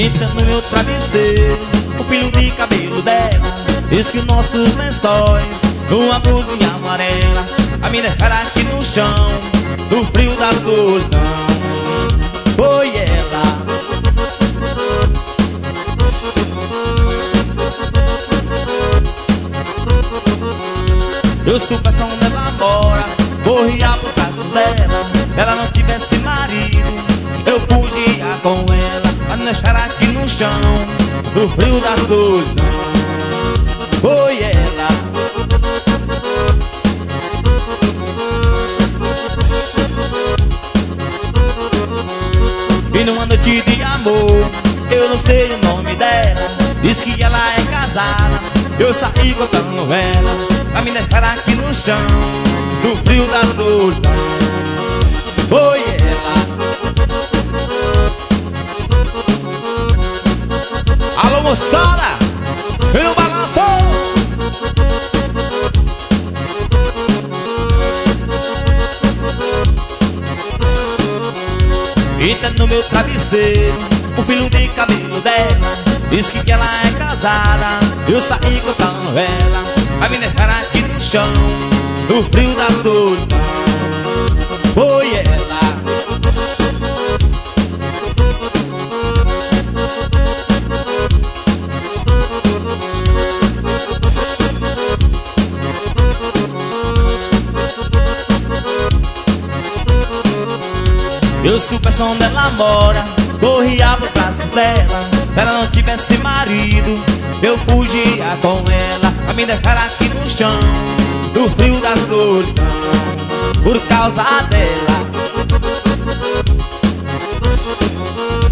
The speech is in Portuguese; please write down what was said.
Entra no meu travesseiro, o fio de cabelo dela diz que nossos lençóis, uma blusinha amarela, a me deixar aqui no chão, no frio da solidão. Foi ela. Eu sou pressão dela mora, corria por trás dela. Se ela não tivesse marido, eu fugia com ela, pra me deixar aqui no chão, no frio da solidão. Foi ela. E numa noite de amor, eu não sei o nome dela, diz que ela é casada, eu saí contando ela, pra me deixar aqui no chão, no frio da solidão. Foi ela. Alô moçada, vem no balanço. Entra no meu travesseiro, o fio de cabelo dela diz que ela é casada, eu saí contando ela, vai me deixar aqui no chão, no frio da solidão. Foi ela. Eu sou pressão dela mora, corria por braços dela. Se ela não tivesse marido, eu fugia com ela, pra me deixar aqui no chão, no frio da solidão, por causa dela.